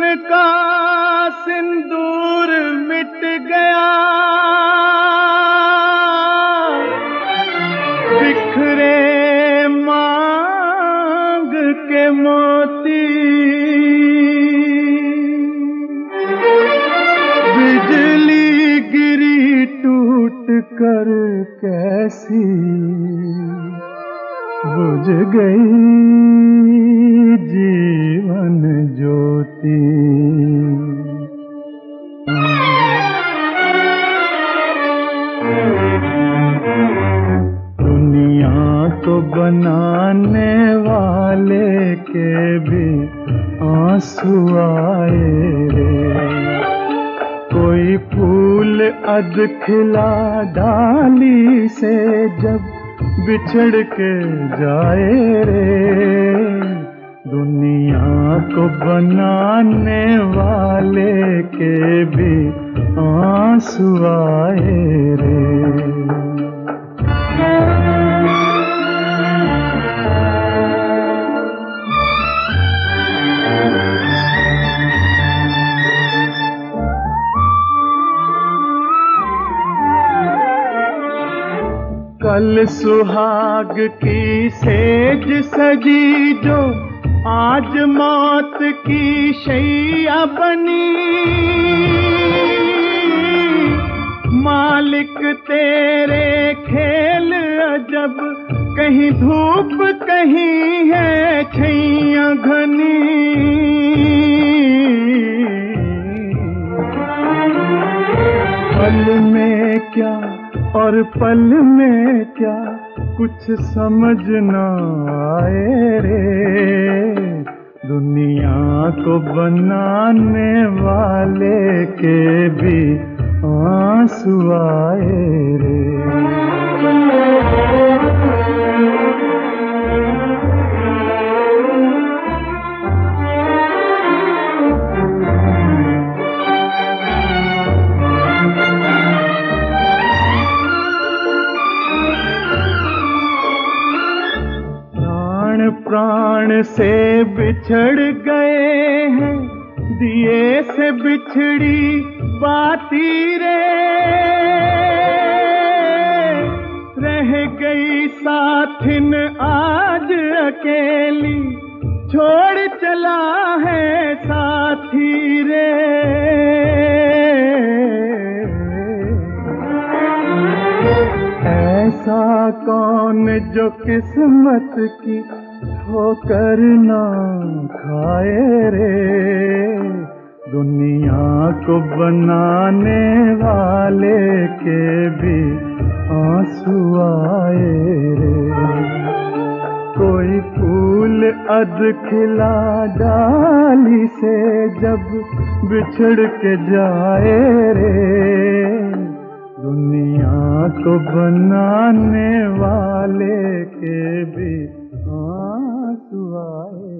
का सिंदूर मिट गया, बिखरे मांग के मोती, बिजली गिरी टूट कर कैसी बुझ गई जीवन ज्योति। दुनिया को बनाने वाले के भी आंसू आए रे, कोई फूल अध खिला डाली से जब बिछड़ के जाए रे। दुनिया को बनाने वाले के भी आंसू आए रे। कल सुहाग की सेज सजी जो आज मौत की शैया बनी, मालिक तेरे खेल अजब, कहीं धूप कहीं है छैया घनी। पल में क्या और पल में क्या कुछ समझ न आए रे। दुनिया को बनाने वाले के भी आंसू आए रे। प्राण से बिछड़ गए हैं, दिए से बिछड़ी बाती रे, रह गई साथिन आज अकेली, छोड़ चला है साथी रे। ऐसा कौन जो किस्मत की ठोकर ना खाए रे। दुनिया को बनाने वाले के भी आंसू आए रे। कोई फूल अध खिला डाली से जब बिछड़ के जाए रे। दुनिया को बनाने वाले के भी आंसू आए।